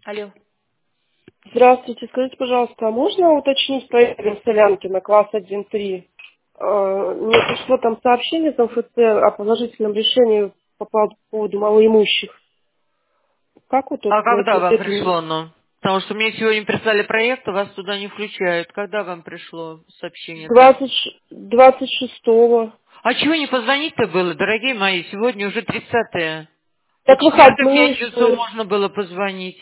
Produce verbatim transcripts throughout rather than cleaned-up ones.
Алло. Здравствуйте, скажите, пожалуйста, а можно уточнить проект солянки на класс один три? Э, Мне пришло там сообщение с МФЦ о положительном решении по поводу поводу малоимущих. Как вот А это, когда вам это не- пришло оно? Потому что мне сегодня прислали проект, а вас туда не включают. Когда вам пришло сообщение-то? двадцать ш- двадцать шестого. А чего не позвонить-то было, дорогие мои? Сегодня уже тридцатое. В Так четверг и выходные пятницу же. можно было позвонить.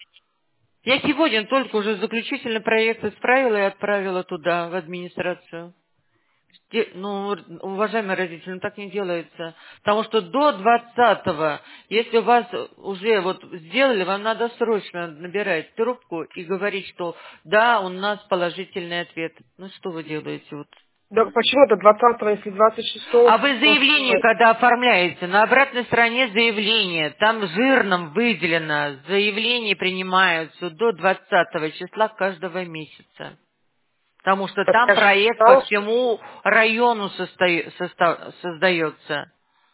Я сегодня только уже заключительный проект исправила и отправила туда, в администрацию. Де- Ну, уважаемые родители, ну так не делается. Потому что до двадцатого, если у вас уже вот сделали, вам надо срочно набирать трубку и говорить, что да, у нас положительный ответ. Ну что вы делаете? Вот. Да почему до двадцатого, если двадцать шестого А вы заявление, прошло? когда оформляете, на обратной стороне заявление, там жирным выделено, заявления принимаются до двадцатого числа каждого месяца. Потому что Так там я же проект по знала, что... всему району состо- состо- создается.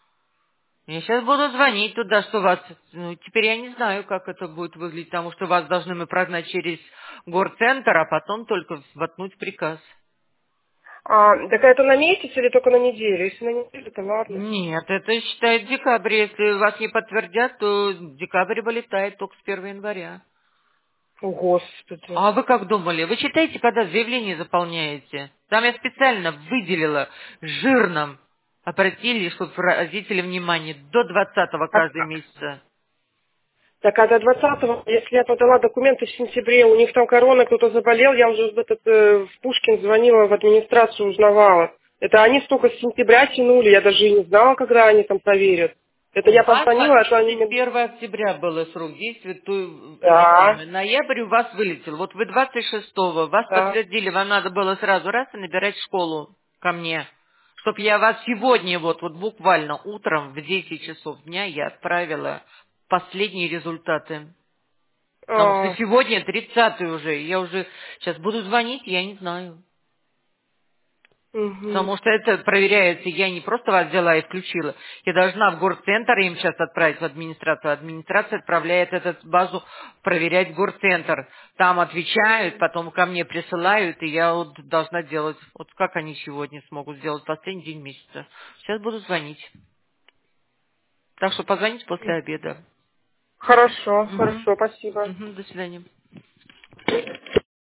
Я сейчас буду звонить туда, что вас... Ну, теперь я не знаю, как это будет выглядеть, потому что вас должны мы прогнать через горцентр, а потом только воткнуть приказ. А, так это на месяц или только на неделю? Если на неделю, то ладно. Нет, это считает декабрь. Если вас не подтвердят, то декабрь вылетает только с первого января. О, Господи. А вы как думали? Вы читаете, когда заявление заполняете? Там я специально выделила жирным. Обратили, чтобы родители внимание, до двадцатого каждый Так, месяц. Так, а до двадцатого, если я подала документы в сентябре, у них там корона, кто-то заболел, я уже в, этот, э, в Пушкин звонила в администрацию, узнавала. Это они столько с сентября тянули, я даже и не знала, когда они там проверят. Это У я вас позвонила, это они тридцать мне... первого октября было срок действия, то это Да, самое. Ноябрь у вас вылетел. Вот вы двадцать шестого, вас да. подтвердили, вам надо было сразу раз и набирать в школу ко мне. Чтоб я вас сегодня, вот, вот буквально утром в десять часов дня я отправила последние результаты. Потому что А, сегодня тридцатый уже, я уже сейчас буду звонить, я не знаю. мгм. Потому что это проверяется, я не просто вас взяла и включила. Я должна в горцентр им сейчас отправить в администрацию. Администрация отправляет эту базу проверять в горцентр. Там отвечают, потом ко мне присылают, и я вот должна делать. Вот как они сегодня смогут сделать последний день месяца. Сейчас буду звонить. Так что позвоните после обеда. Хорошо, Мгм. хорошо, спасибо. Мгм. До свидания.